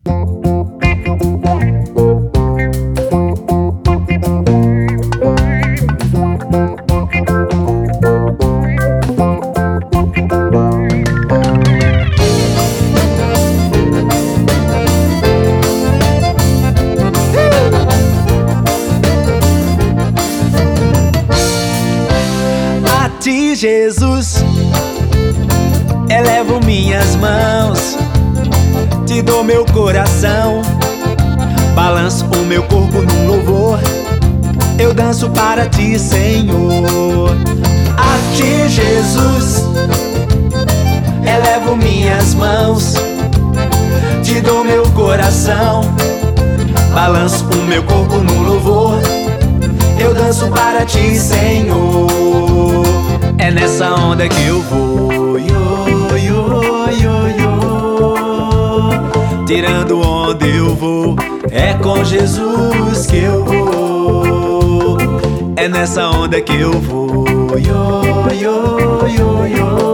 A ti, Jesus, elevo minhas mãos, te dou meu coração, balanço o meu corpo num louvor, eu danço para ti, Senhor. A ti, Jesus, elevo minhas mãos, te dou meu coração, balanço o meu corpo num louvor, eu danço para ti, Senhor. É nessa onda que eu vou, yo, yo, yo, yo. Tirando onda eu vou, é com Jesus que eu vou. É nessa onda que eu vou, yo, yo, yo,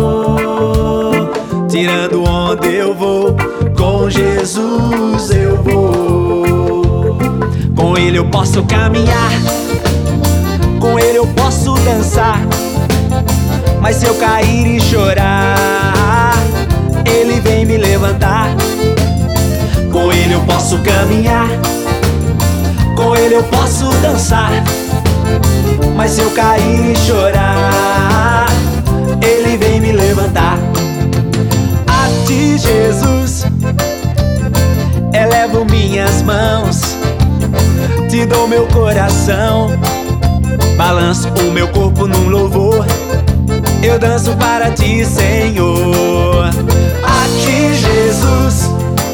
yo. Tirando onda eu vou, com Jesus eu vou. Com Ele eu posso caminhar, com Ele eu posso dançar, mas se eu cair e chorar, Ele vem me levantar. Com Ele eu posso caminhar, com Ele eu posso dançar, mas se eu cair e chorar, Ele vem me levantar. A ti, Jesus, elevo minhas mãos, te dou meu coração, balanço o meu corpo num louvor, eu danço para ti, Senhor. A ti, Jesus,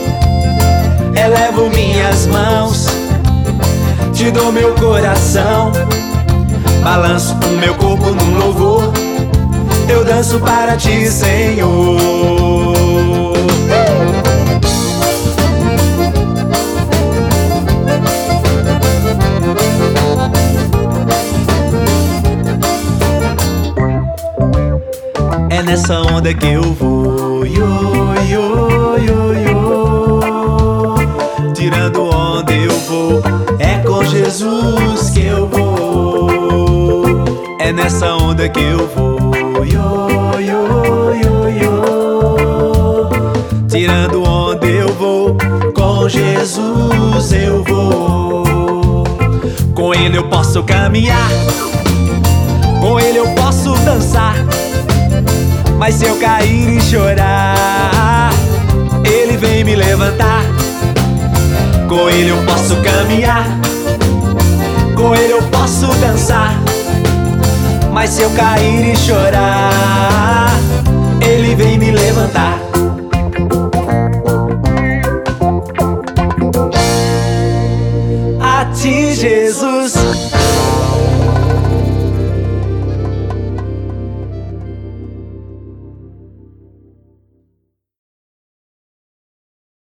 elevo minhas mãos, te dou meu coração, balanço o meu corpo num louvor, eu danço para ti, Senhor. É nessa onda que eu vou, yo, yo, yo, yo. Tirando onda eu vou, é com Jesus que eu vou. É nessa onda que eu vou, yo, yo, yo, yo. Tirando onda eu vou, com Jesus eu vou. Com Ele eu posso caminhar, com Ele eu posso dançar, mas se eu cair e chorar, Ele vem me levantar. Com Ele eu posso caminhar, com Ele eu posso dançar, mas se eu cair e chorar, Ele vem me levantar.